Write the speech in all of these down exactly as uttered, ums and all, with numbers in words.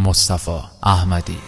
مصطفی احمدی.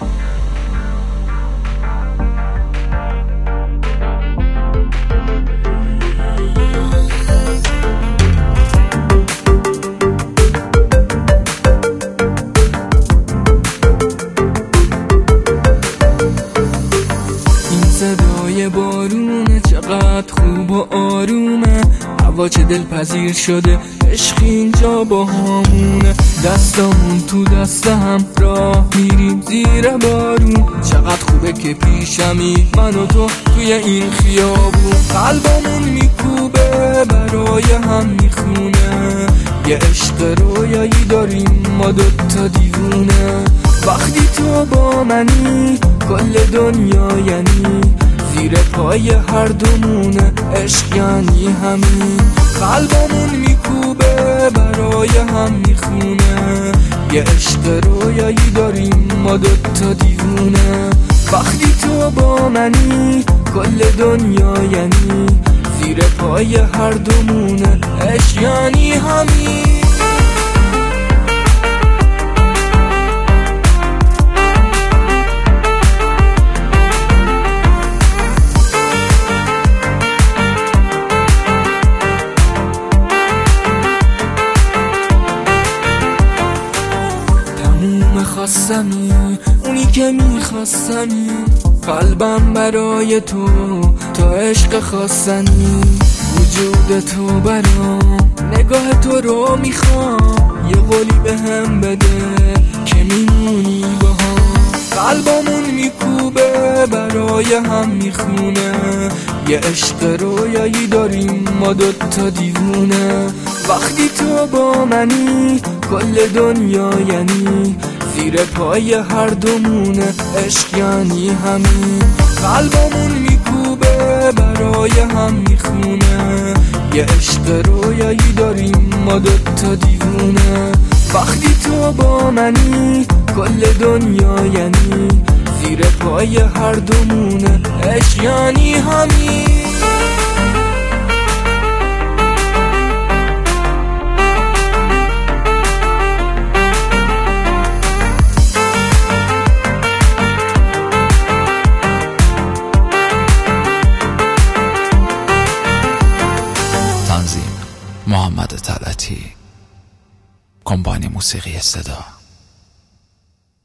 صدای بارونه چقدر خوب و آرومه، هوا چه دلپذیر شده، عشق اینجا با همونه. دستامون تو دست هم راه میریم زیر بارون، چقدر خوبه که پیشمی من و تو توی این خیابون. قلبمون میکوبه برای هم میخونه، یه عشق رویایی داریم ما دوتا دیوونه. وقتی تو با منی کل دنیا یعنی زیر پای هر دومونه، عشق یعنی همین. قلبمون میکوبه برای هم میخونه، یه عشق رویایی داریم ما دوتا دیوونه. وقتی تو با منی کل دنیا یعنی زیر پای هر دومونه، عشق یعنی همین. خواستمی اونی که میخواستمی، قلبم برای تو تو عشق خواستنی. وجود تو برام نگاه تو رو میخوام، یه قولی به هم بده که میمونی با هم. قلبمون میکوبه برای هم میخونه، یه عشق رویایی داریم ما دوتا دیوونه. وقتی تو با منی کل دنیا یعنی زیر پای هر دومونه، عشق یعنی همین. قلبمون میکوبه برای هم میخونه، یه عشق رویایی داریم ما دوتا دیوونه. وقتی تو با منی کل دنیا یعنی زیر پای هر دومونه، عشق یعنی همین. محمد طلعتی، کمپانی موسیقی صدا.